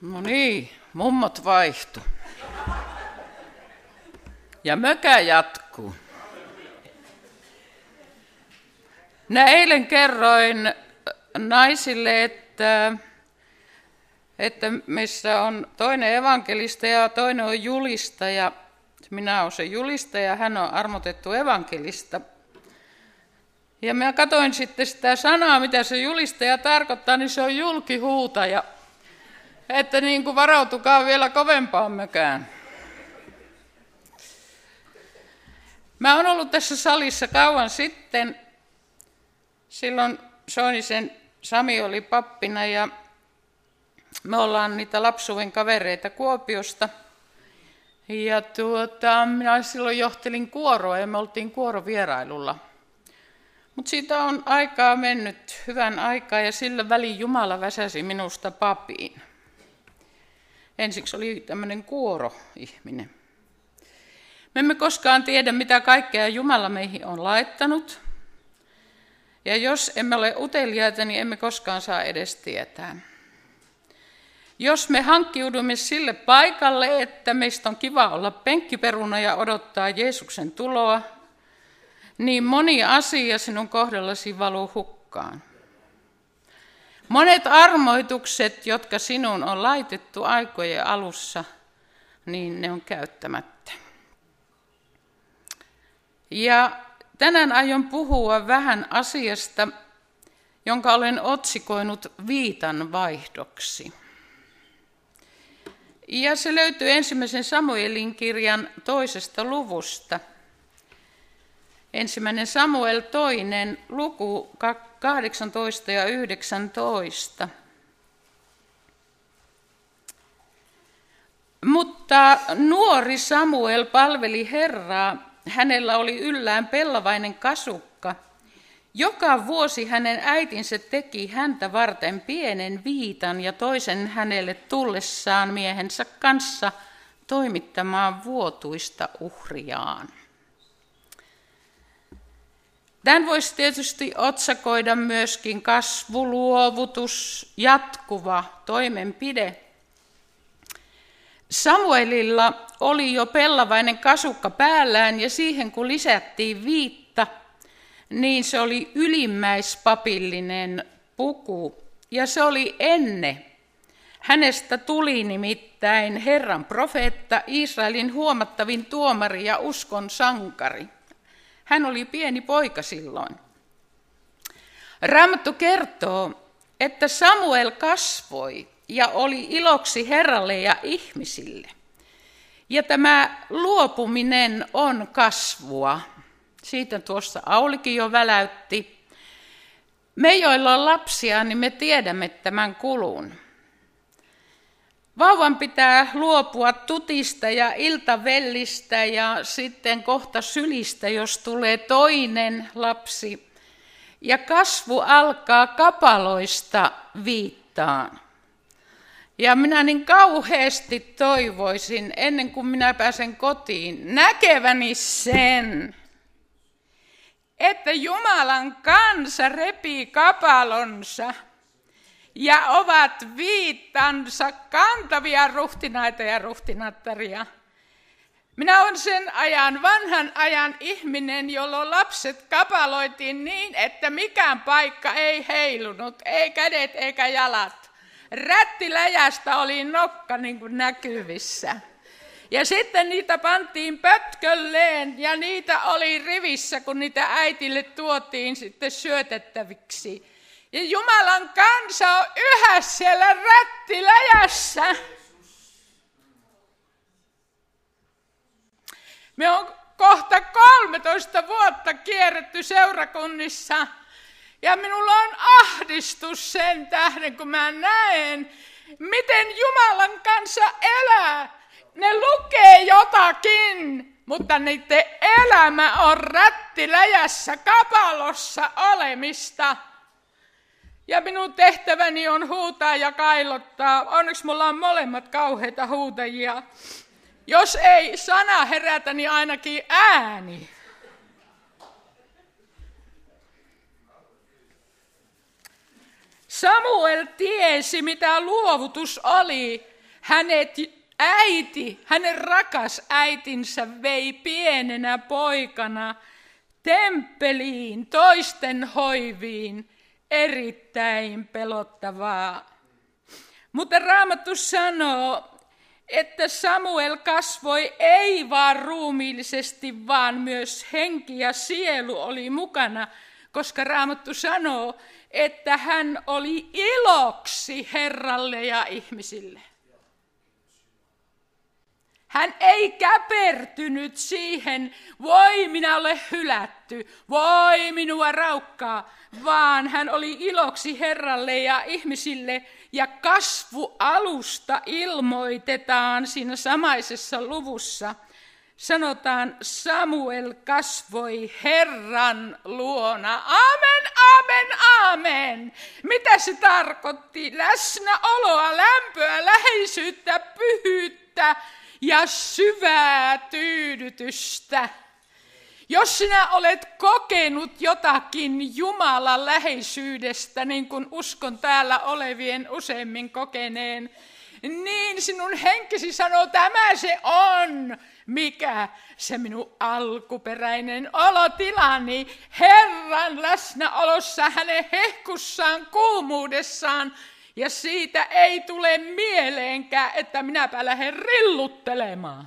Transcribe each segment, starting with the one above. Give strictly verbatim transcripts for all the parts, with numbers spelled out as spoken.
No niin, mummot vaihtu. Ja mökä jatkuu. Minä eilen kerroin naisille, että, että missä on toinen evankelistaja ja toinen on julistaja. Minä olen se julistaja ja hän on armotettu evankelista. Ja minä katsoin sitten sitä sanaa, mitä se julistaja tarkoittaa, niin se on julkihuutaja. Että niin kuin varautukaa vielä kovempaan mökään. Mä oon ollut tässä salissa kauan sitten. Silloin Soinisen Sami oli pappina ja me ollaan niitä lapsuuden kavereita Kuopiosta. Ja tuota, minä silloin johtelin kuoroa ja me oltiin kuorovierailulla. Mutta siitä on aikaa mennyt hyvän aikaa ja sillä välin Jumala väsäsi minusta papiin. Ensiksi oli tämmöinen kuoroihminen. Me emme koskaan tiedä, mitä kaikkea Jumala meihin on laittanut. Ja jos emme ole uteliaita, niin emme koskaan saa edes tietää. Jos me hankkiudumme sille paikalle, että meistä on kiva olla penkkiperuna ja odottaa Jeesuksen tuloa, niin moni asia sinun kohdallasi valuu hukkaan. Monet armoitukset, jotka sinun on laitettu aikojen alussa, niin ne on käyttämättä. Ja tänään aion puhua vähän asiasta, jonka olen otsikoinut viitan vaihdoksi. Ja se löytyy ensimmäisen Samuelin kirjan toisesta luvusta. Ensimmäinen Samuel toinen, luku kahdeksantoista ja yhdeksäntoista. Mutta nuori Samuel palveli Herraa. Hänellä oli yllään pellavainen kasukka. Joka vuosi hänen äitinsä teki häntä varten pienen viitan ja toisen hänelle tullessaan miehensä kanssa toimittamaan vuotuista uhriaan. Tämän voisi tietysti otsakoida myöskin kasvuluovutus, jatkuva toimenpide. Samuelilla oli jo pellavainen kasukka päällään ja siihen kun lisättiin viitta, niin se oli ylimmäispapillinen puku ja se oli enne. Hänestä tuli nimittäin Herran profeetta, Israelin huomattavin tuomari ja uskon sankari. Hän oli pieni poika silloin. Raamattu kertoo, että Samuel kasvoi ja oli iloksi Herralle ja ihmisille. Ja tämä luopuminen on kasvua. Siitä tuossa Aulikin jo väläytti. Me, joilla on lapsia, niin me tiedämme tämän kulun. Vauvan pitää luopua tutista ja iltavellistä ja sitten kohta sylistä, jos tulee toinen lapsi. Ja kasvu alkaa kapaloista viittaan. Ja minä niin kauheasti toivoisin, ennen kuin minä pääsen kotiin, näkeväni sen, että Jumalan kansa repii kapalonsa ja ovat viittansa kantavia ruhtinaita ja ruhtinattaria. Minä olen sen ajan, vanhan ajan ihminen, jolloin lapset kapaloitiin niin, että mikään paikka ei heilunut, ei kädet eikä jalat. Rättiläjästä oli nokka niin kuin näkyvissä. Ja sitten niitä pantiin pötkölleen ja niitä oli rivissä, kun niitä äitille tuotiin sitten syötettäviksi. Ja Jumalan kansa on yhä siellä rättiläjässä. Me on kohta kolmetoista vuotta kierretty seurakunnissa. Ja minulla on ahdistus sen tähden, kun mä näen, miten Jumalan kansa elää. Ne lukee jotakin, mutta niiden elämä on rättiläjässä kapalossa olemista. Ja minun tehtäväni on huutaa ja kailottaa. Onneksi mulla on molemmat kauheita huutajia. Jos ei sana herätä, niin ainakin ääni. Samuel tiesi, mitä luovutus oli. Hänet äiti, hänen rakas äitinsä vei pienenä poikana temppeliin, toisten hoiviin, erittäin pelottavaa. Mutta Raamattu sanoo, että Samuel kasvoi ei vaan ruumiillisesti, vaan myös henki ja sielu oli mukana, koska Raamattu sanoo, että hän oli iloksi Herralle ja ihmisille. Hän ei käpertynyt siihen, voi minä olen hylätty, voi minua raukkaa, vaan hän oli iloksi Herralle ja ihmisille. Ja kasvualusta ilmoitetaan siinä samaisessa luvussa. Sanotaan, Samuel kasvoi Herran luona. Amen, amen, amen. Mitä se tarkoitti? Läsnäoloa, lämpöä, läheisyyttä, pyhyyttä ja syvää tyydytystä. Jos sinä olet kokenut jotakin Jumalan läheisyydestä, niin kuin uskon täällä olevien useimmin kokeneen, niin sinun henkesi sanoo, tämä se on, mikä se minun alkuperäinen olotilani Herran läsnäolossa, hänen hehkussaan, kuumuudessaan, ja siitä ei tule mieleenkään, että minäpä lähden rilluttelemaan.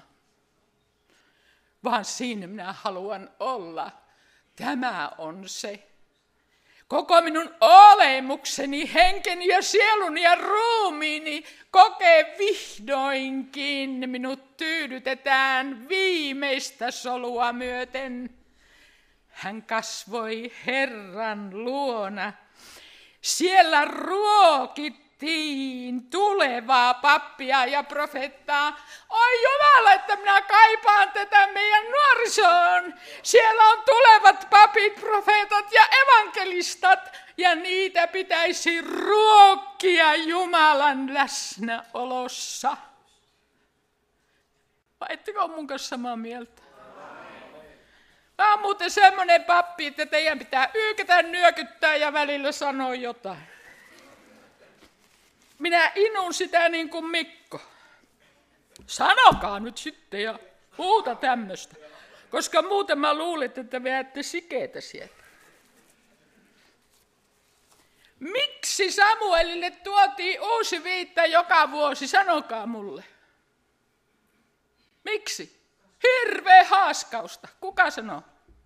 Vaan siinä minä haluan olla. Tämä on se. Koko minun olemukseni, henkeni ja sieluni ja ruumiini kokee vihdoinkin. Minut tyydytetään viimeistä solua myöten. Hän kasvoi Herran luona. Siellä ruokittiin tulevaa pappia ja profeettaa. Oi Jumala, että minä kaipaan tätä meidän nuorisoon. Siellä on tulevat papit, profeetat ja evankelistat. Ja niitä pitäisi ruokkia Jumalan läsnäolossa. Vai ettekö ole mun kanssa samaa mieltä? Mä oon muuten semmoinen pappi, että teidän pitää yykätä, nyökyttää ja välillä sanoa jotain. Minä inun sitä niin kuin Mikko. Sanokaa nyt sitten ja muuta tämmöistä. Koska muuten mä luulen, että vedätte sikeitä sieltä. Miksi Samuelille tuotiin uusi viitta joka vuosi? Sanokaa mulle. Miksi? Hirveä haaskausta. Kuka sanoo?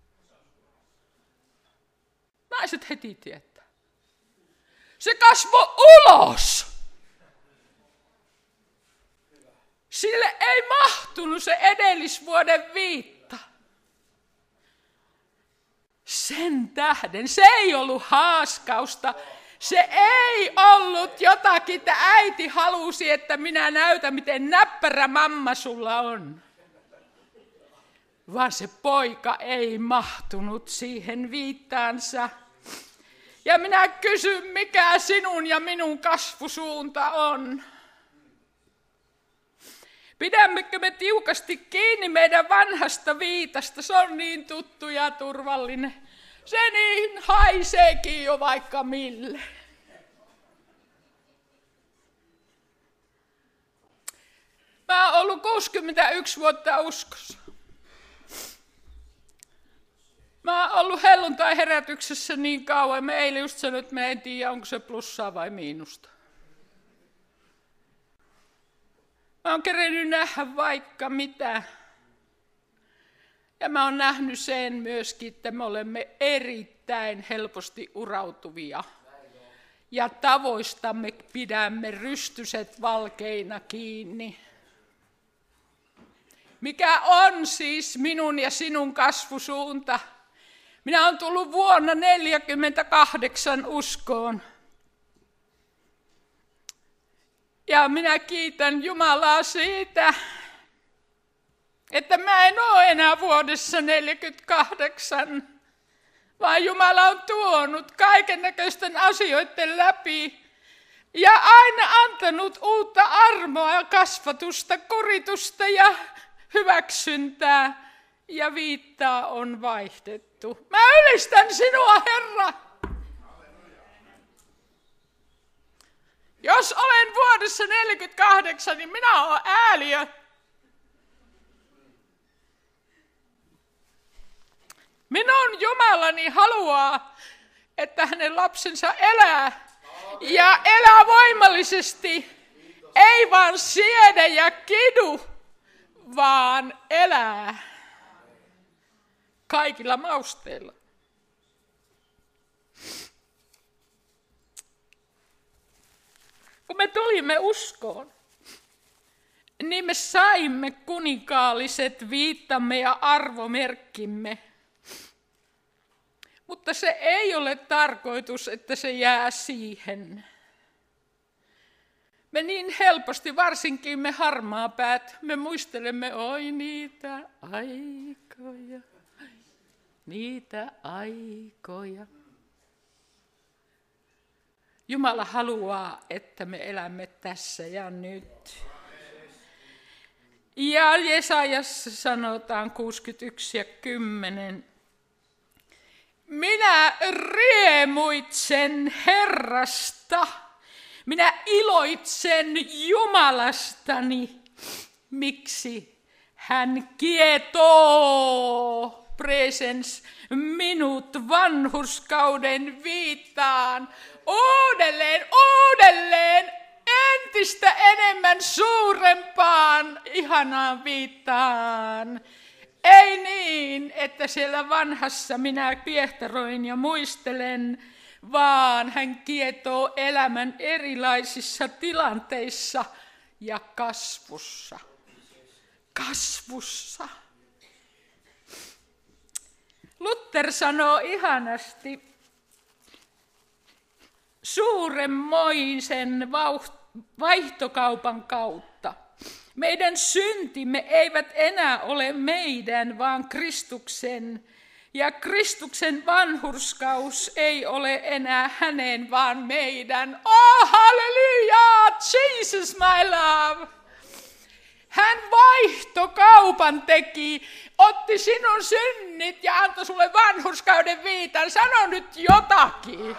Naiset heti tietää. Se kasvoi ulos. Sille ei mahtunut se edellisvuoden viitta. Sen tähden se ei ollut haaskausta. Se ei ollut jotakin, että äiti halusi, että minä näytän, miten näppärä mamma sulla on. Vaan se poika ei mahtunut siihen viittaansa. Ja minä kysyn, mikä sinun ja minun kasvusuunta on. Pidämmekö me tiukasti kiinni meidän vanhasta viitasta? Se on niin tuttu ja turvallinen. Se niin haiseekin jo vaikka mille. Mä oon ollut kuusikymmentäyksi vuotta uskossa. Mä oon ollut helluntai-herätyksessä niin kauan. Mä eilen just sanoin, että mä en tiedä, onko se plussaa vai miinusta. Mä oon kerennyt nähdä vaikka mitä. Ja mä oon nähnyt sen myöskin, että me olemme erittäin helposti urautuvia. Ja tavoistamme pidämme rystyset valkeina kiinni. Mikä on siis minun ja sinun kasvusuunta? Minä olen tullut vuonna neljäkymmentäkahdeksan uskoon. Ja minä kiitän Jumalaa siitä, että mä en ole enää vuodessa neljäkymmentäkahdeksan, vaan Jumala on tuonut kaikennäköisten asioiden läpi ja aina antanut uutta armoa, kasvatusta, kuritusta ja hyväksyntää ja viittaa on vaihdettu. Mä ylistän sinua, Herra! Jos olen vuodessa neljäkymmentäkahdeksan, niin minä olen ääliö. Minun Jumalani haluaa, että hänen lapsensa elää ja elää voimallisesti, ei vaan siedä ja kidu, vaan elää kaikilla mausteilla. Kun me tulimme uskoon, niin me saimme kuninkaalliset viittamme ja arvomerkkimme. Mutta se ei ole tarkoitus, että se jää siihen. Me niin helposti, varsinkin me harmaapäät, me muistelemme, oi niitä aikoja, niitä aikoja. Jumala haluaa, että me elämme tässä ja nyt. Ja Jesajassa sanotaan kuusikymmentäyksi ja kymmenen. Minä riemuitsen Herrasta, minä iloitsen Jumalastani. Miksi? Hän kietoo, presens, minut vanhurskauden viittaan. Uudelleen, uudelleen, entistä enemmän suurempaan, ihanaan viittaan. Ei niin, että siellä vanhassa minä piehtaroin ja muistelen, vaan hän kietoo elämän erilaisissa tilanteissa ja kasvussa. Kasvussa. Luther sanoo ihanasti, suuremmoisen vaihtokaupan kautta. Meidän syntimme eivät enää ole meidän, vaan Kristuksen. Ja Kristuksen vanhurskaus ei ole enää hänen, vaan meidän. Oh, halleluja! Jesus, my love! Hän vaihtokaupan teki, otti sinun synnit ja antoi sulle vanhurskauden viitan. Sano nyt jotakin.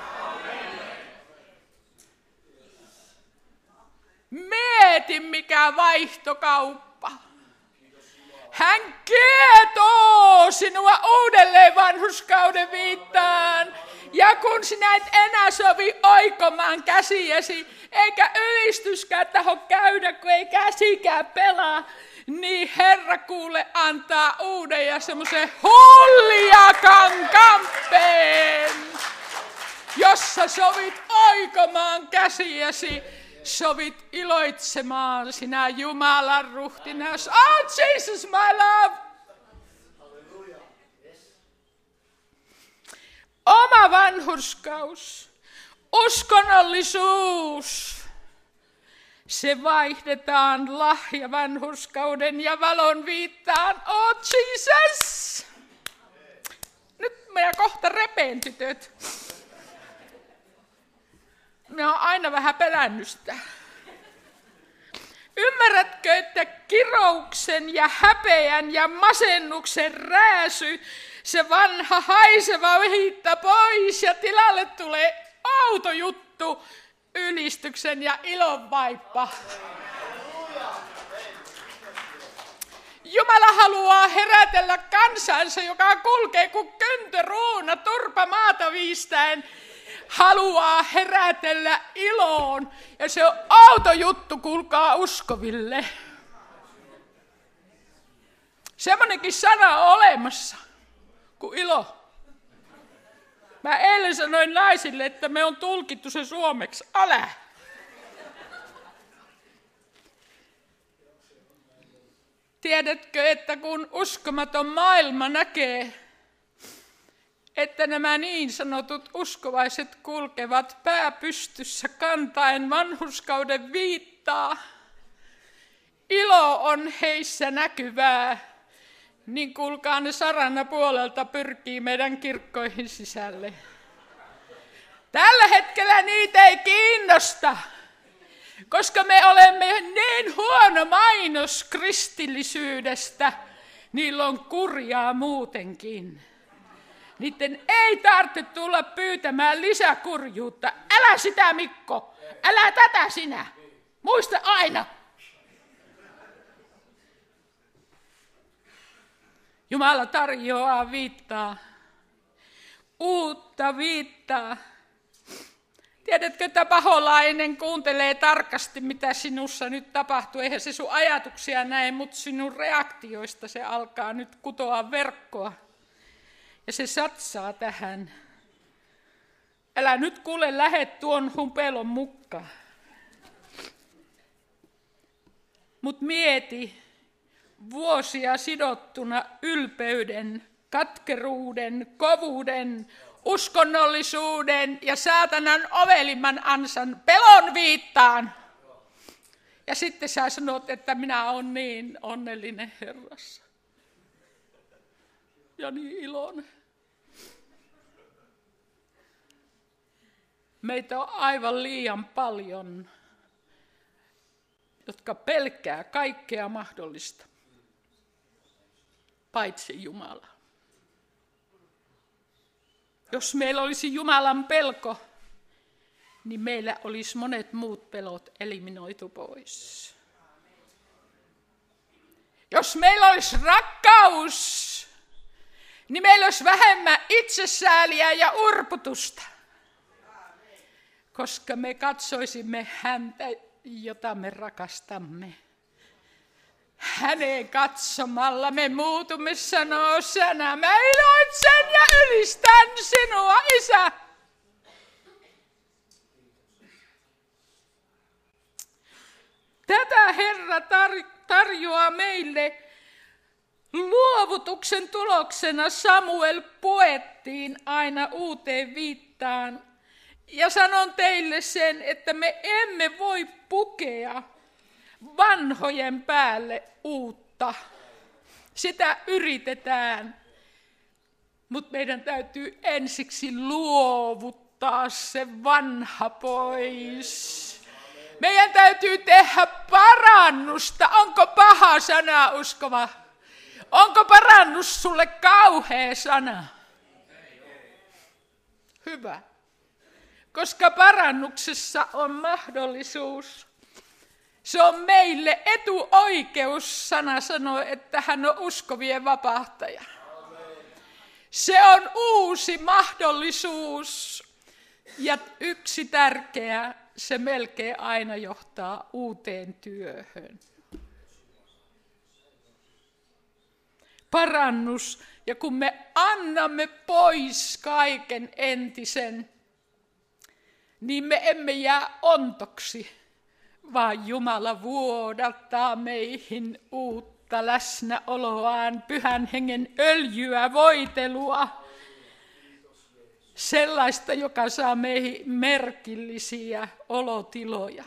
Mieti, mikä vaihtokauppa. Hän kietoo sinua uudelleen vanhurskauden viittaan. Ja kun sinä et enää sovi oikomaan käsiäsi, eikä ylistyskään taho käydä, kun ei käsikään pelaa, niin Herra kuule antaa uuden ja semmoisen huljakan kampeen, jossa sovit oikomaan käsiäsi. Sovit iloitsemaan sinä Jumalan ruhtinas. Oh, Jesus, my love! Oma vanhurskaus, uskonnollisuus, se vaihdetaan lahja vanhurskauden ja valon viittaan. Oh, Jesus! Nyt minä kohta repeen, tytöt. Minä olen aina vähän pelännyt sitä. Ymmärrätkö, että kirouksen ja häpeän ja masennuksen rääsy, se vanha haiseva viitta pois ja tilalle tulee outo juttu, ylistyksen ja ilon vaippa. Jumala haluaa herätellä kansansa, joka kulkee kuin köntöruuna turpa maata viistäen. Haluaa herätellä iloon. Ja se on outo juttu, kuulkaa uskoville. Semmoinenkin sana on olemassa kuin ilo. Mä eilen sanoin naisille, että me on tulkittu se suomeksi. Älä! Tiedätkö, että kun uskomaton maailma näkee, että nämä niin sanotut uskovaiset kulkevat pää pystyssä kantaen vanhurskauden viittaa, ilo on heissä näkyvää, niin kuulkaa ne sarana puolelta pyrkii meidän kirkkoihin sisälle. Tällä hetkellä niitä ei kiinnosta, koska me olemme niin huono mainos kristillisyydestä, niillä on kurjaa muutenkin. Niiden ei tarvitse tulla pyytämään lisäkurjuutta. Älä sitä, Mikko. Älä tätä sinä. Muista aina. Jumala tarjoaa viittaa. Uutta viittaa. Tiedätkö, että paholainen kuuntelee tarkasti, mitä sinussa nyt tapahtuu. Eihän se sun ajatuksia näe, mutta sinun reaktioista se alkaa nyt kutoa verkkoa. Ja se satsaa tähän. Älä nyt kuule lähde tuon humpelon mukaan. Mut mieti vuosia sidottuna ylpeyden, katkeruuden, kovuuden, uskonnollisuuden ja saatanan ovelimman ansan pelon viittaan. Ja sitten sä sanot, että minä olen niin onnellinen Herrassa. Ja niin iloinen. Meitä on aivan liian paljon, jotka pelkää kaikkea mahdollista, paitsi Jumala. Jos meillä olisi Jumalan pelko, niin meillä olisi monet muut pelot eliminoitu pois. Jos meillä olisi rakkaus, niin meillä olisi vähemmän itsesääliä ja urputusta. Koska me katsoisimme häntä, jota me rakastamme. Häneen katsomalla me muutumme sanoo sana. Mä iloitsen ja ylistän sinua, Isä. Tätä Herra tar- tarjoaa meille. Luovutuksen tuloksena Samuel puettiin aina uuteen viittaan. Ja sanon teille sen, että me emme voi pukea vanhojen päälle uutta. Sitä yritetään, mutta meidän täytyy ensiksi luovuttaa se vanha pois. Meidän täytyy tehdä parannusta. Onko paha sana, uskova? Onko parannus sulle kauhea sana? Hyvä. Koska parannuksessa on mahdollisuus. Se on meille etuoikeus, sana sanoo, että hän on uskovien vapahtaja. Se on uusi mahdollisuus. Ja yksi tärkeä, se melkein aina johtaa uuteen työhön. Parannus, ja kun me annamme pois kaiken entisen, niin me emme jää ontoksi, vaan Jumala vuodattaa meihin uutta läsnäoloaan, pyhän hengen öljyä, voitelua, sellaista, joka saa meihin merkillisiä olotiloja.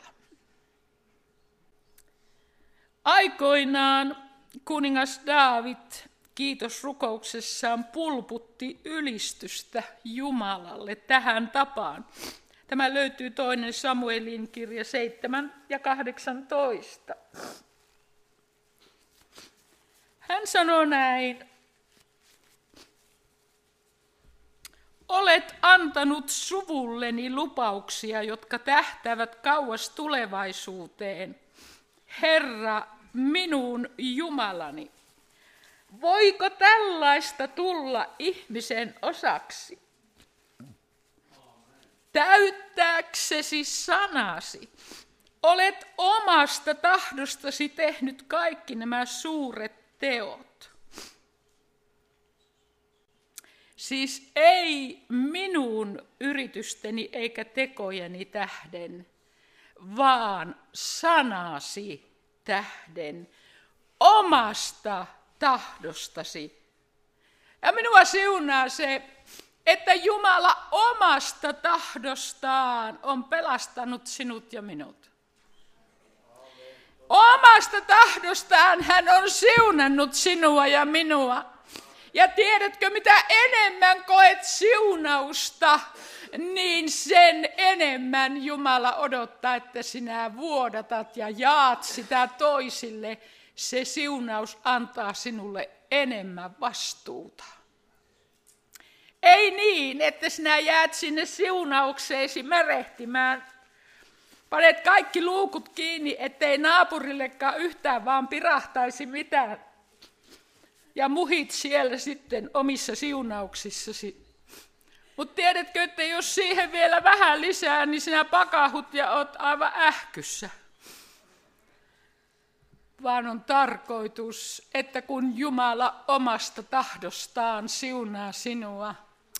Aikoinaan kuningas Daavid kiitosrukouksessaan pulputti ylistystä Jumalalle tähän tapaan. Tämä löytyy toinen Samuelin kirja seitsemän ja kahdeksantoista. Hän sanoi näin. Olet antanut suvulleni lupauksia, jotka tähtäävät kauas tulevaisuuteen. Herra, minun Jumalani. Voiko tällaista tulla ihmisen osaksi? Täyttääksesi sanasi, olet omasta tahdostasi tehnyt kaikki nämä suuret teot. Siis ei minun yritysteni eikä tekojeni tähden, vaan sanasi tähden, omasta tahdostasi. Ja minua siunaa se, että Jumala omasta tahdostaan on pelastanut sinut ja minut. Omasta tahdostaan hän on siunannut sinua ja minua. Ja tiedätkö, mitä enemmän koet siunausta, niin sen enemmän Jumala odottaa, että sinä vuodatat ja jaat sitä toisille. Se siunaus antaa sinulle enemmän vastuuta. Ei niin, että sinä jäät sinne siunaukseesi märehtimään. Panet kaikki luukut kiinni, ettei naapurillekaan yhtään vaan pirahtaisi mitään. Ja muhit siellä sitten omissa siunauksissasi. Mutta tiedätkö, että jos siihen vielä vähän lisää, niin sinä pakahut ja oot aivan ähkyssä. Vaan on tarkoitus, että kun Jumala omasta tahdostaan siunaa sinua,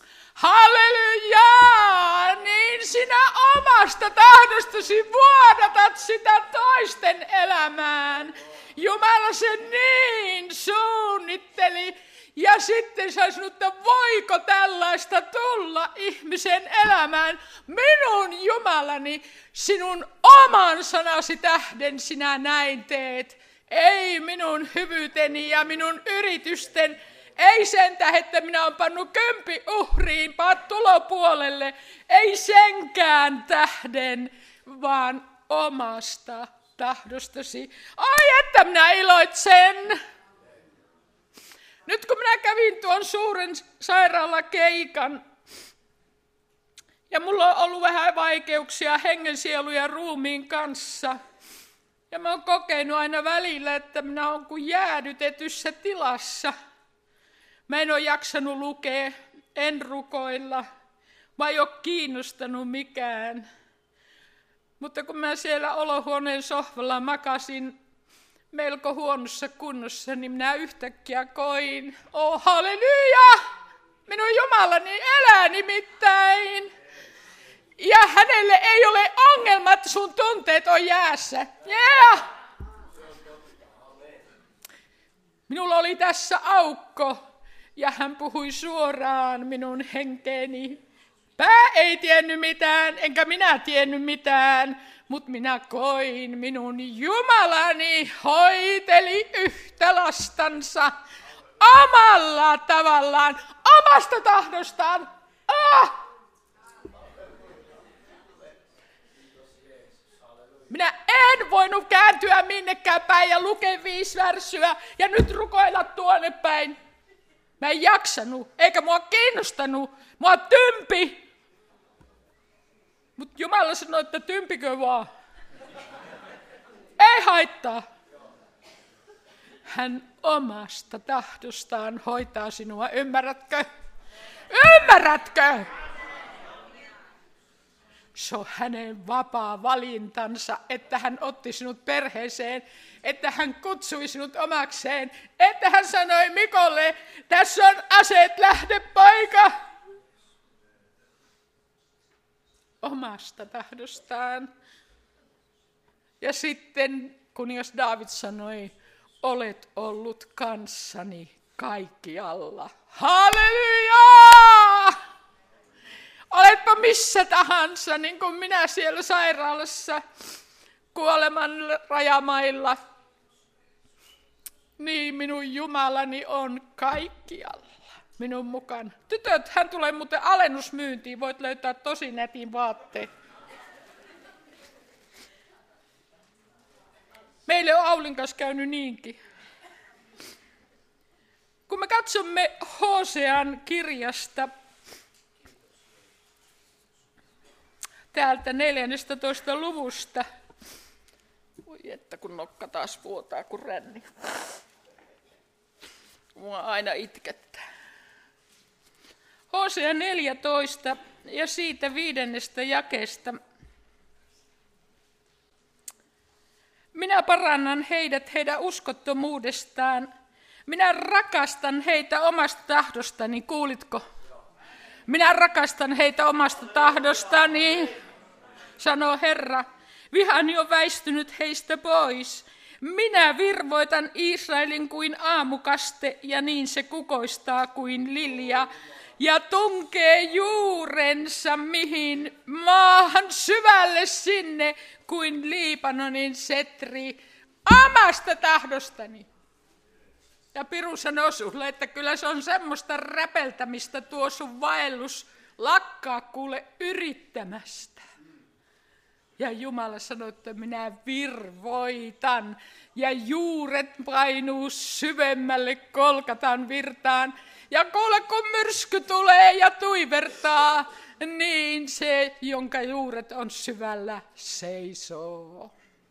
halleluja, niin sinä omasta tahdostasi vuodatat sitä toisten elämään. Jumala sen niin suunnitteli. Ja sitten sä sanot, että voiko tällaista tulla ihmisen elämään? Minun Jumalani, sinun oman sanasi tähden sinä näin teet. Ei minun hyvyyteni ja minun yritysten, ei sen tähden, että minä olen pannut kömpi uhriin, vaan tulopuolelle. Ei senkään tähden, vaan omasta tahdostasi. Ai että minä iloitsen! Nyt kun minä kävin tuon suuren sairaalakeikan, ja mulla on ollut vähän vaikeuksia hengen, sielun ja ruumiin kanssa, ja mä oon kokenut aina välillä, että minä oon kuin jäädytetyssä tilassa. Mä en ole jaksanut lukea, en rukoilla, mä ei ole kiinnostanut mikään. Mutta kun mä siellä olohuoneen sohvalla makasin, melko huonossa kunnossa, niin minä yhtäkkiä koin, oh halleluja, minun Jumalani elää nimittäin. Ja hänelle ei ole ongelma, että sun tunteet on jäässä. Yeah. Minulla oli tässä aukko ja hän puhui suoraan minun henkeeni. Pää ei tiennyt mitään, enkä minä tiennyt mitään. Mutta minä koin, minun Jumalani hoiteli yhtä lastansa omalla tavallaan, omasta tahdostaan. Ah! Minä en voinut kääntyä minnekään päin ja lukea viisi värssyä ja nyt rukoilla tuonne päin. Mä en jaksanut, eikä mua kiinnostanut, mua tympi. Mutta Jumala sanoi, että tympikö vaan. Ei haittaa. Hän omasta tahdostaan hoitaa sinua. Ymmärrätkö? Ymmärrätkö? Se on hänen vapaa valintansa, että hän otti sinut perheeseen, että hän kutsui sinut omakseen, että hän sanoi Mikolle, tässä on aseet, lähde poika. Omasta tahdostaan. Ja sitten kuningas Daavid sanoi, olet ollut kanssani kaikkialla. Halleluja! Oletpa missä tahansa, niin kuin minä siellä sairaalassa, kuoleman rajamailla. Niin minun Jumalani on kaikkialla minun mukana. Tytöt, hän tulee muuten alennusmyyntiin, voit löytää tosi nätin vaatteen. Meille on Aulin kanssa käynyt niinkin. Kun me katsomme Hosean kirjasta, täältä neljännestätoista luvusta, voi että kun nokka taas vuotaa kuin ränni. Mua aina itkettää. Hosea neljätoista ja siitä viidennestä jakeesta. Minä parannan heidät heidän uskottomuudestaan. Minä rakastan heitä omasta tahdostani. Kuulitko? Minä rakastan heitä omasta tahdostani, sanoo Herra. Vihani on väistynyt heistä pois. Minä virvoitan Israelin kuin aamukaste ja niin se kukoistaa kuin lilja. Ja tunkee juurensa mihin maahan syvälle sinne kuin Liibanonin setri omasta tahdostani. Ja Piru sanoo sulle, että kyllä se on semmoista räpeltämistä tuo sun vaellus, lakkaa kuule yrittämästä. Ja Jumala sanoi, että minä virvoitan ja juuret painuu syvemmälle Kolkatan virtaan. Ja kuule, kun myrsky tulee ja tuivertaa, niin se, jonka juuret on syvällä, seisoo.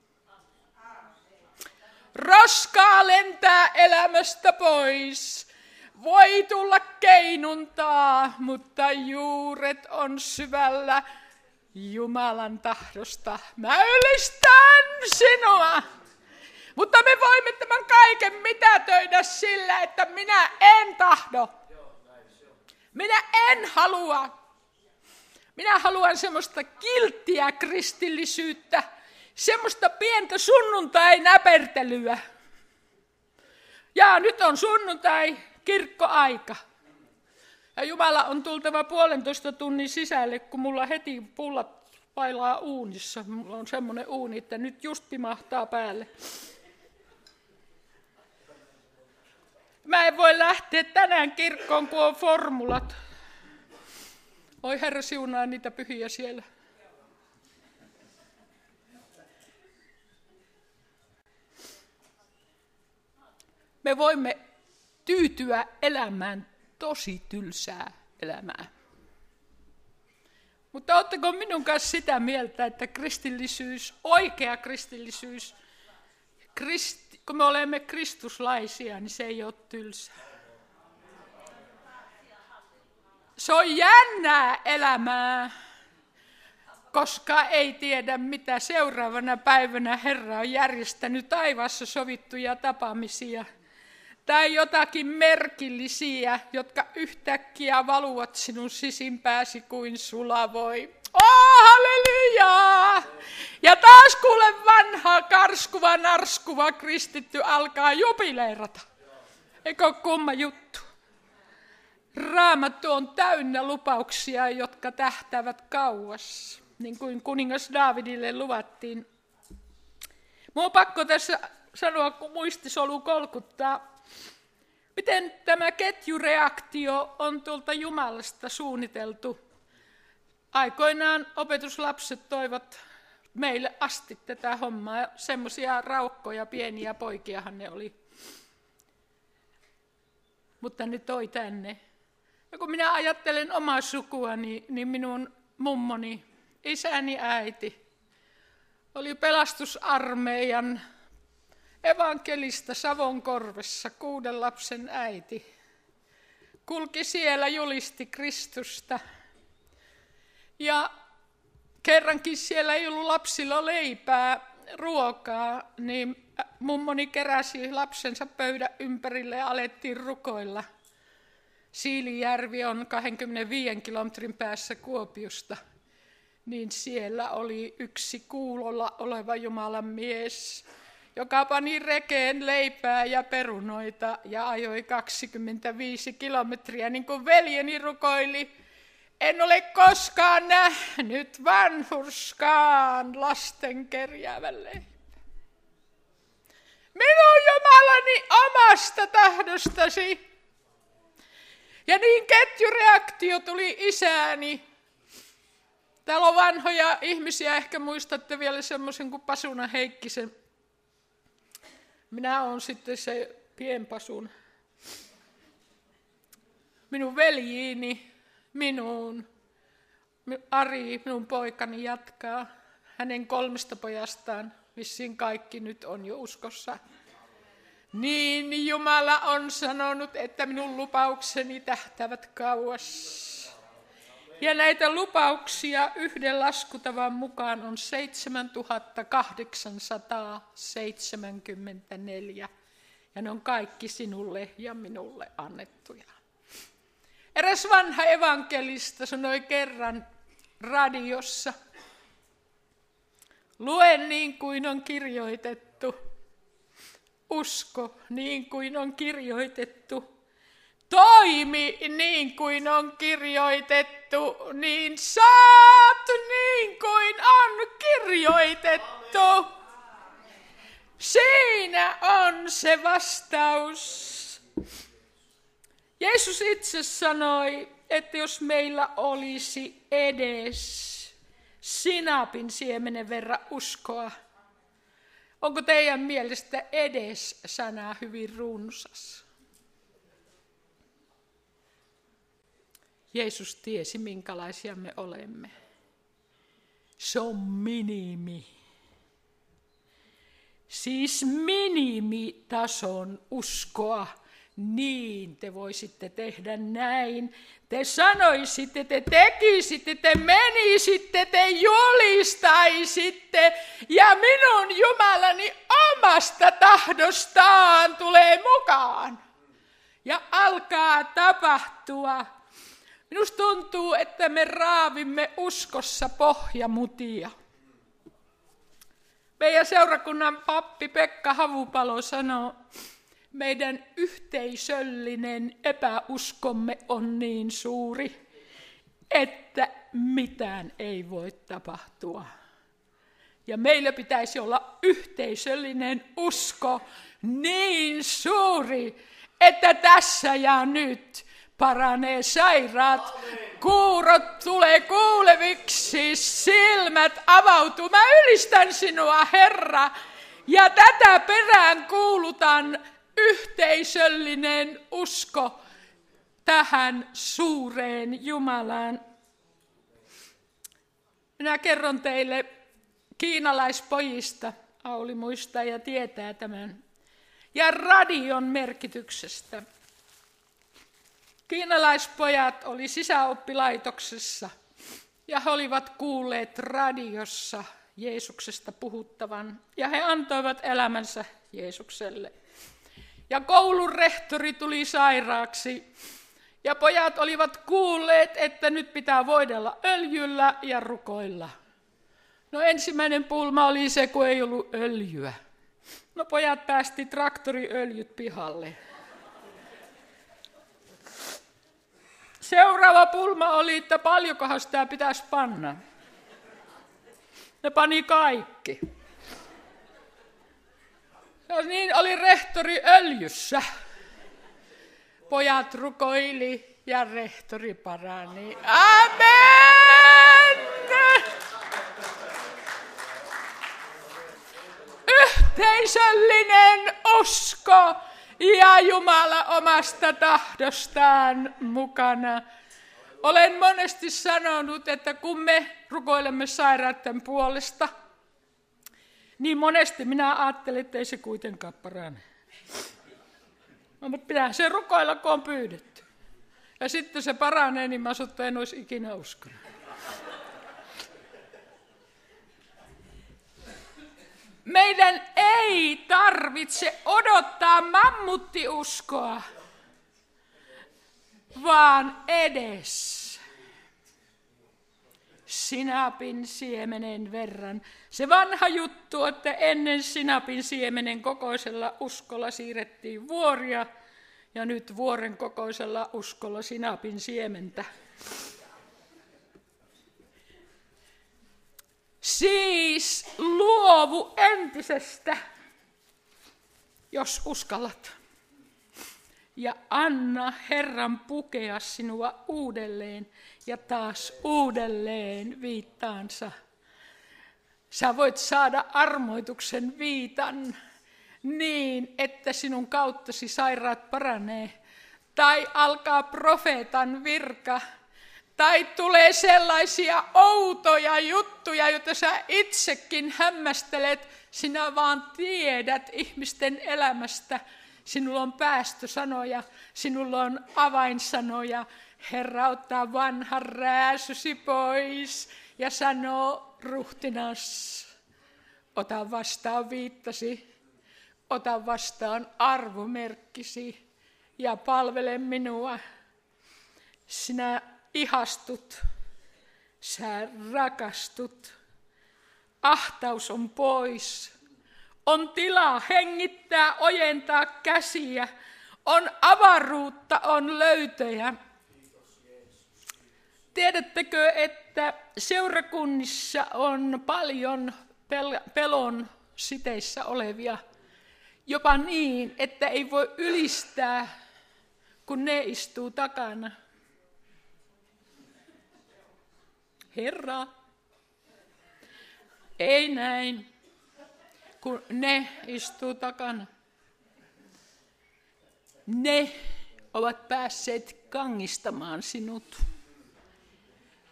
Roskaa lentää elämästä pois. Voi tulla keinuntaa, mutta juuret on syvällä. Jumalan tahdosta mä ylistän sinua. Mutta me voimme tämän kaiken mitätöidä sillä, että minä en tahdo. Minä en halua. Minä haluan semmoista kilttiä kristillisyyttä, semmoista pientä sunnuntai-näpertelyä. Ja nyt on sunnuntai, kirkkoaika. Ja Jumala on tultava puolentoista tunnin sisälle, kun mulla heti pullat pailaa uunissa. Mulla on semmoinen uuni, että nyt just pimahtaa päälle. Mä en voi lähteä tänään kirkkoon, kun on formulat. Oi Herra, siunaa niitä pyhiä siellä. Me voimme tyytyä elämään tosi tylsää elämää. Mutta ootteko minun kanssa sitä mieltä, että kristillisyys, oikea kristillisyys, kristi, kun me olemme kristuslaisia, niin se ei ole tylsää. Se on jännää elämää, koska ei tiedä, mitä seuraavana päivänä Herra on järjestänyt taivaassa sovittuja tapaamisia. Tai jotakin merkillisiä, jotka yhtäkkiä valuvat sinun sisimpääsi kuin sulavoi. Oh, halleluja! Ja taas kuule vanha, karskuva, narskuva kristitty alkaa jubileerata. Eikö ole kumma juttu? Raamattu on täynnä lupauksia, jotka tähtäävät kauas, niin kuin kuningas Daavidille luvattiin. Minun on pakko tässä sanoa, kun muistisolu kolkuttaa, miten tämä ketjureaktio on tuolta Jumalasta suunniteltu. Aikoinaan opetuslapset toivat meille asti tätä hommaa. Semmoisia raukkoja, pieniä poikiahan ne oli. Mutta ne toi tänne. Ja kun minä ajattelen omaa sukuani, niin minun mummoni, isäni äiti, oli pelastusarmeijan evankelista Savonkorvessa, kuuden lapsen äiti. Kulki siellä, julisti Kristusta. Ja kerrankin siellä ei ollut lapsilla leipää, ruokaa, niin mummoni keräsi lapsensa pöydän ympärille ja alettiin rukoilla. Siilijärvi on kaksikymmentäviisi kilometrin päässä Kuopiosta. Niin siellä oli yksi kuulolla oleva Jumalan mies, joka pani rekeen leipää ja perunoita ja ajoi kaksikymmentäviisi kilometriä, niin kuin veljeni rukoili. En ole koskaan nähnyt vanhurskaan lasten kerjäävän leipää. Minun Jumalani omasta tahdostasi. Ja niin ketjureaktio tuli isääni. Täällä on vanhoja ihmisiä, ehkä muistatte vielä semmoisen kuin Pasuna Heikkisen. Minä olen sitten se pienpasun. Minun veljiini, minun, Ari, minun poikani jatkaa. Hänen kolmesta pojastaan, vissiin kaikki nyt on jo uskossa. Niin Jumala on sanonut, että minun lupaukseni tähtävät kauas. Ja näitä lupauksia yhden laskutavan mukaan on seitsemäntuhatta kahdeksansataaseitsemänkymmentäneljä. Ja ne on kaikki sinulle ja minulle annettuja. Eräs vanha evankelista sanoi kerran radiossa, lue niin kuin on kirjoitettu, usko niin kuin on kirjoitettu, toimi niin kuin on kirjoitettu, niin saat niin kuin on kirjoitettu. Siinä on se vastaus. Jeesus itse sanoi, että jos meillä olisi edes sinapin siemenen verran uskoa, onko teidän mielestä edes sanaa hyvin runsas? Jeesus tiesi, minkälaisia me olemme. Se on minimi. Siis minimitason uskoa. Niin, te voisitte tehdä näin. Te sanoisitte, te tekisitte, te menisitte, te julistaisitte. Ja minun Jumalani omasta tahdostaan tulee mukaan. Ja alkaa tapahtua. Minusta tuntuu, että me raavimme uskossa pohjamutia. Meidän seurakunnan pappi Pekka Havupalo sanoo, meidän yhteisöllinen epäuskomme on niin suuri, että mitään ei voi tapahtua. Ja meillä pitäisi olla yhteisöllinen usko niin suuri, että tässä ja nyt paranee sairaat, kuurot tulee kuuleviksi, silmät avautuu. Mä ylistän sinua, Herra, ja tätä perään kuulutan yhteisöllinen usko tähän suureen Jumalaan. Minä kerron teille kiinalaispojista, Auli muistaa ja tietää tämän, ja radion merkityksestä. Kiinalaispojat oli sisäoppilaitoksessa ja he olivat kuulleet radiossa Jeesuksesta puhuttavan ja he antoivat elämänsä Jeesukselle. Ja koulun rehtori tuli sairaaksi ja pojat olivat kuulleet, että nyt pitää voidella öljyllä ja rukoilla. No ensimmäinen pulma oli se, kun ei ollut öljyä. No pojat päästi traktoriöljyt pihalle. Seuraava pulma oli, että paljonkohan sitä pitäisi panna. Ne pani kaikki. Ja niin oli rehtori öljyssä. Pojat rukoili ja rehtori parani. Amen! Yhteisöllinen usko. Ja Jumala omasta tahdostaan mukana. Olen monesti sanonut, että kun me rukoilemme sairaiden puolesta, niin monesti minä ajattelen, että ei se kuitenkaan parane. No, mutta pitää se rukoilla, kun on pyydetty. Ja sitten se paranee, niin mä sutta en olisi ikinä uskonut. Meidän ei tarvitse odottaa mammuttiuskoa, vaan edes sinapin siemenen verran. Se vanha juttu, että ennen sinapin siemenen kokoisella uskolla siirrettiin vuoria ja nyt vuoren kokoisella uskolla sinapin siementä. Siis luovu entisestä, jos uskallat. Ja anna Herran pukea sinua uudelleen ja taas uudelleen viittaansa. Sä voit saada armoituksen viitan niin, että sinun kauttasi sairaat paranee. Tai alkaa profeetan virka. Tai tulee sellaisia outoja juttuja, joita sä itsekin hämmästelet. Sinä vaan tiedät ihmisten elämästä. Sinulla on päästösanoja, sinulla on avainsanoja. Herra ottaa vanhan rääsysi pois ja sanoo, ruhtinas, ota vastaan viittasi, ota vastaan arvomerkkisi ja palvele minua. Sinä ihastut, sä rakastut, ahtaus on pois, on tilaa hengittää, ojentaa käsiä, on avaruutta, on löytöjä. Tiedättekö, että seurakunnissa on paljon pel- pelon siteissä olevia, jopa niin, että ei voi ylistää, kun ne istuu takana. Herra, ei näin, kun ne istuu takana. Ne ovat päässeet kangistamaan sinut.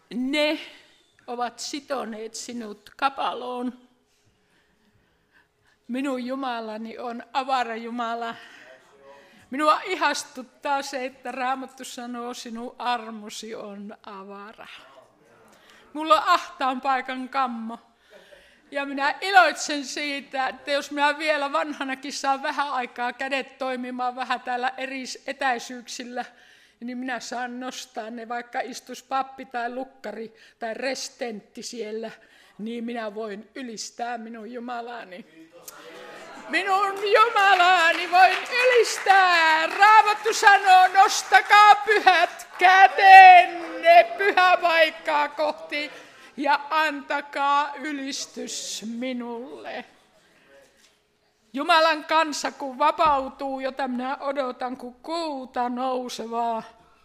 ne ovat sitoneet sinut kapaloon. Minun Jumalani on avara Jumala. Minua ihastuttaa se, että Raamattu sanoo, sinun armosi on avara. Mulla on ahtaan paikan kammo. Ja minä iloitsen siitä, että jos minä vielä vanhanakin saan vähän aikaa kädet toimimaan vähän täällä eri etäisyyksillä, niin minä saan nostaa ne, vaikka istus pappi tai lukkari tai restentti siellä, niin minä voin ylistää minun Jumalani. Minun Jumalani voin ylistää. Raamattu sanoo, nostakaa pyhät kätenne pyhäpaikkaa kohti ja antakaa ylistys minulle. Jumalan kansa kun vapautuu, jota minä odotan kuin kuuta nousevaa.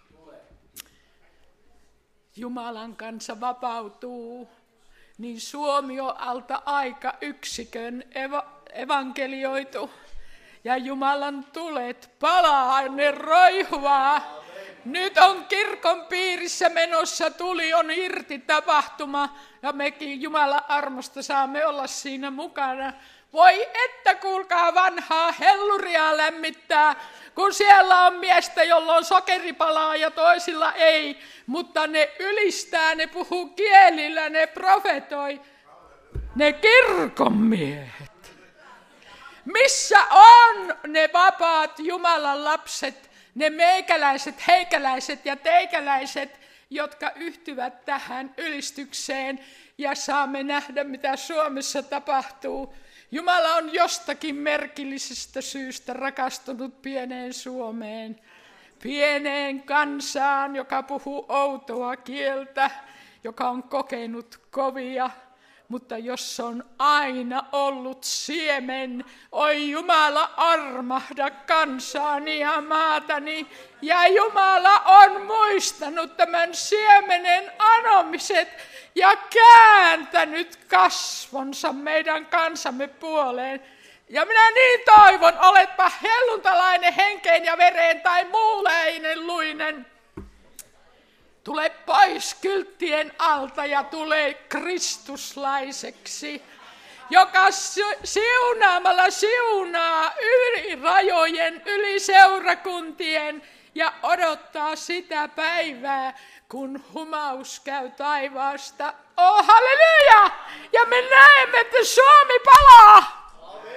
Jumalan kansa vapautuu, niin Suomi on alta aika yksikön eva- evankelioitu. Ja Jumalan tulet palaa, ne roihuvaa. Nyt on kirkon piirissä menossa, tuli on irti tapahtuma ja mekin Jumalan armosta saamme olla siinä mukana. Voi että kuulkaa vanhaa helluria lämmittää, kun siellä on miestä, jolla on sokeripalaa ja toisilla ei, mutta ne ylistää, ne puhuu kielillä, ne profetoi, ne kirkon miehet. Missä on ne vapaat Jumalan lapset, ne meikäläiset, heikäläiset ja teikäläiset, jotka yhtyvät tähän ylistykseen ja saamme nähdä, mitä Suomessa tapahtuu. Jumala on jostakin merkillisestä syystä rakastunut pieneen Suomeen, pieneen kansaan, joka puhuu outoa kieltä, joka on kokenut kovia, mutta jos on aina ollut siemen, oi Jumala armahda kansaani ja maatani, ja Jumala on muistanut tämän siemenen anomiset ja kääntänyt kasvonsa meidän kansamme puoleen. Ja minä niin toivon, oletpa helluntalainen henkeen ja vereen tai muunlainen luinen, tule pois kylttien alta ja tule kristuslaiseksi, joka siunaamalla siunaa yli rajojen, yli seurakuntien ja odottaa sitä päivää, kun humaus käy taivaasta. Oh, halleluja! Ja me näemme, että Suomi palaa!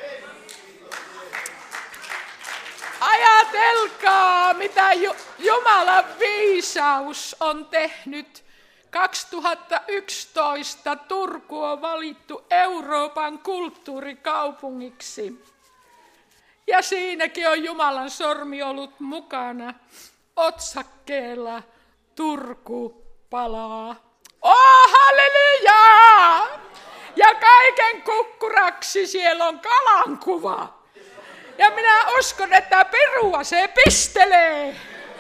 Ajatelkaa, mitä Jumalan viisaus on tehnyt. kaksituhattayksitoista Turku on valittu Euroopan kulttuurikaupungiksi. Ja siinäkin on Jumalan sormi ollut mukana otsakkeella Turku palaa. Oh, halleluja! Ja kaiken kukkuraksi siellä on kalankuva. Ja minä uskon, että pirua se pistelee.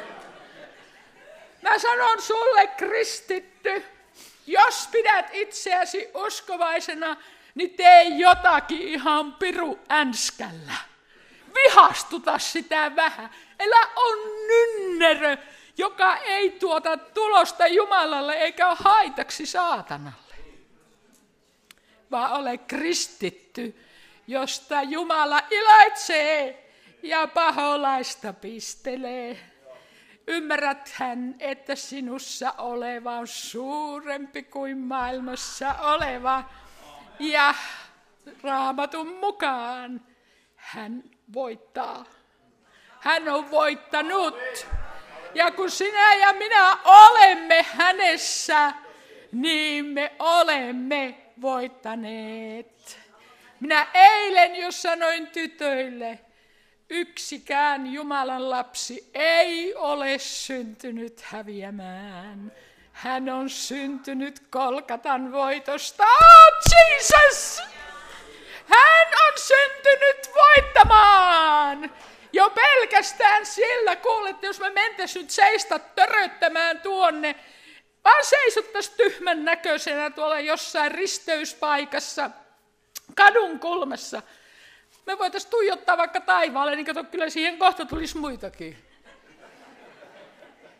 Mä sanon sulle, kristitty, jos pidät itseäsi uskovaisena, niin tee jotakin ihan piru änskällä. Vihastuta sitä vähän. Elä on nynnerö, joka ei tuota tulosta Jumalalle eikä ole haitaksi saatanalle. Vaan ole kristitty, josta Jumala iloitsee ja paholaista pistelee. Ymmärräthän, että sinussa oleva on suurempi kuin maailmassa oleva. Ja Raamatun mukaan hän voittaa. Hän on voittanut. Ja kun sinä ja minä olemme hänessä, niin me olemme voittaneet. Minä eilen jo sanoin tytöille, yksikään Jumalan lapsi ei ole syntynyt häviämään. Hän on syntynyt Golgatan voitosta. Oh, Jesus! Hän on syntynyt voittamaan. Jo pelkästään sillä, kuulette, jos me mentäisiin nyt seistä töröttämään tuonne, vaan seisottaisiin tyhmän näköisenä tuolla jossain risteyspaikassa, kadun kulmassa. Me voitaisiin tuijottaa vaikka taivaalle, niin kato, kyllä siihen kohta tulisi muitakin.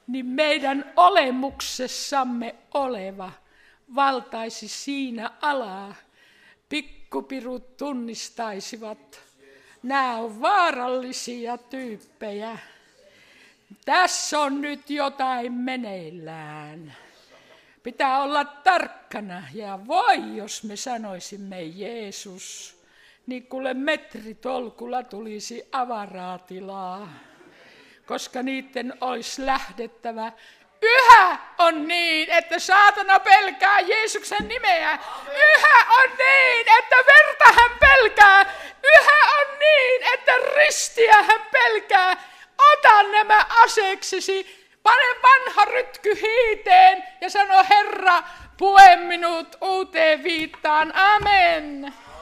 niin meidän olemuksessamme oleva valtaisi siinä alaa. Pikkupirut tunnistaisivat. Nämä on vaarallisia tyyppejä. Tässä on nyt jotain meneillään. Pitää olla tarkkana. Ja voi, jos me sanoisimme Jeesus, niin kuule metritolkulla tulisi avaraa tilaa. Koska niiden olisi lähdettävä. Yhä on niin, että saatana pelkää Jeesuksen nimeä. Yhä on niin, että verta hän pelkää. Yhä on niin, että ristiä hän pelkää. Ota nämä aseeksesi. Pane vanha rytky hiiteen ja sano Herra, pue minut uuteen viittaan. Amen.